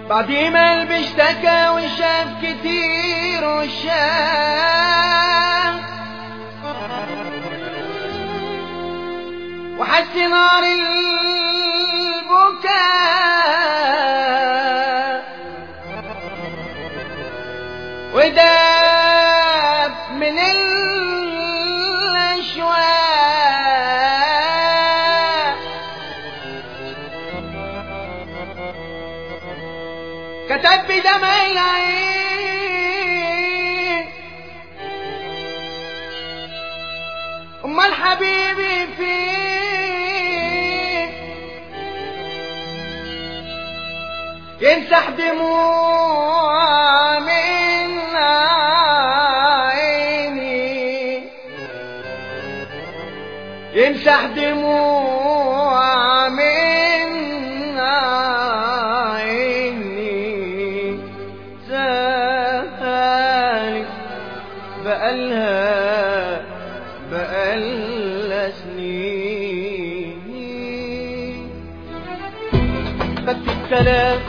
بعد ما قلبي اشتكى وشاف كتير وشاف وحس نار البكاء وداب من الأشواق كتب بدمع العين امال حبيبي فين يمسح دموع من عيني يمسح دموع من عيني سهالي بقالها سنين بكتب كلام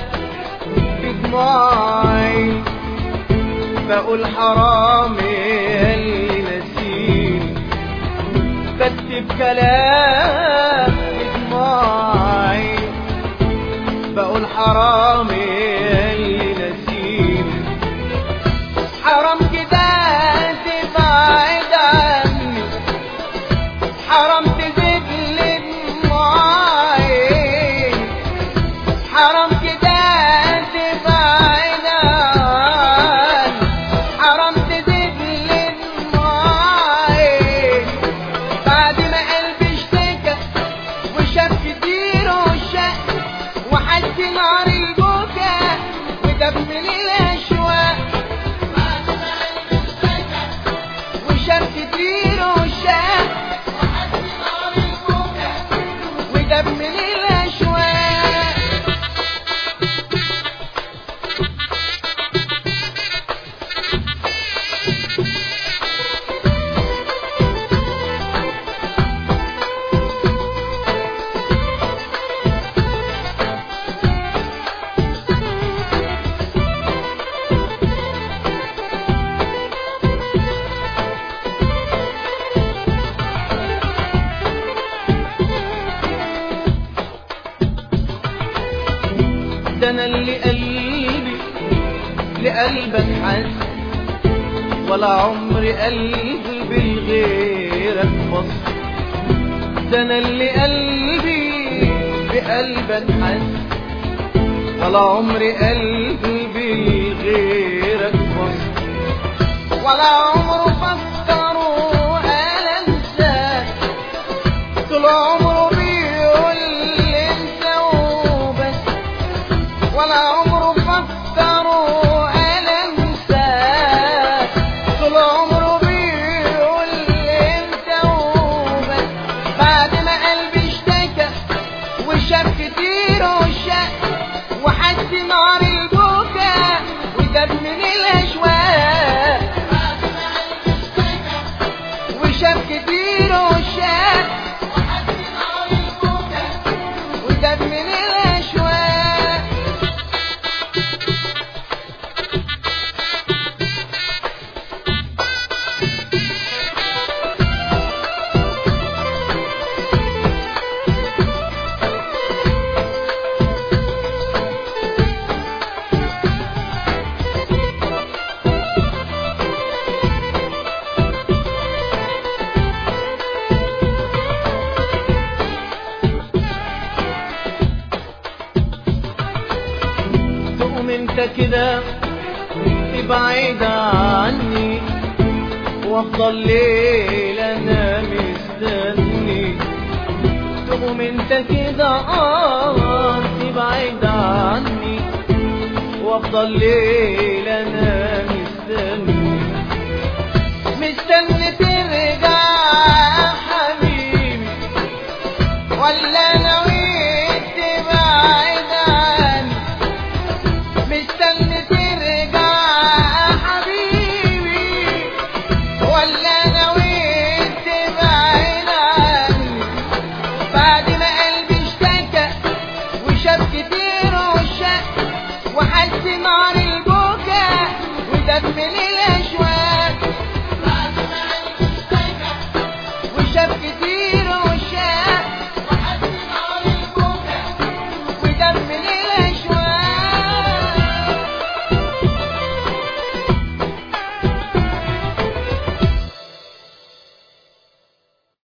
بدموعي بقول حرام اللي نسيني بكتب كلام بدموعي بقول حرام اللي نسيني حرام كده تبعد عني حرام تزيد لي دموعي حرام كده تبعد عني حرام تزيد لي دموعي بعد ما قلبي اشتكى وشاف كتير وشاف وحس نار البكاء ودب من الاشواق بعد ما قلبي اشتكى وشاف كتير وشاف وحس نار البكاء ودب من الاشواق ده انا اللي قلبي لقلبك حس ولا عمري قلبي لغيرك بص ده انا اللي قلبي بقلبك حس ولا عمري قلبي لغيرك بص ولا عمره فكروا انا انساك طول عمره بيقول لي انت وبس ولا عمره فكروا انا انساك طول عمره بيقول لي انت وبس بعد ما قلبي اشتكى وشاف كتير وشاف وحس نار البكاء ودب من الاشواق بعد ما قلبي اشتكى وشاف كتير وشاف وحس نار البكاء ودب من الاشواق تقوم انت كده تبعد عني وافضل ليل انا مستني تقوم انت كده تبعد عني وافضل ليل انا مستني ترجع حبيبي ولا ناوي